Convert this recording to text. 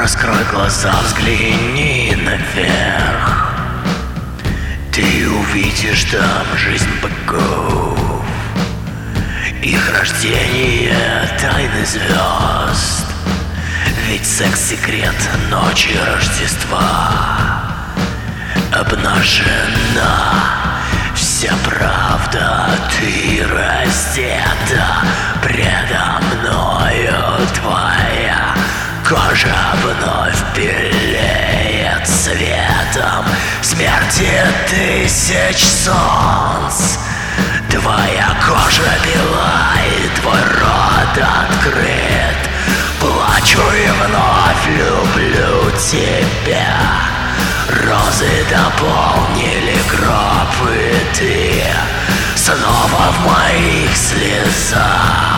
Раскрой глаза, взгляни наверх. Ты увидишь там жизнь богов, их рождение, тайны звезд. Ведь секс-секрет ночи Рождества обнажена вся правда. Ты раздета предо мною, твоя кожа вновь белеет светом смерти тысяч солнц. Твоя кожа бела и твой рот открыт. Плачу и вновь люблю тебя. Розы дополнили гроб, и ты снова в моих слезах.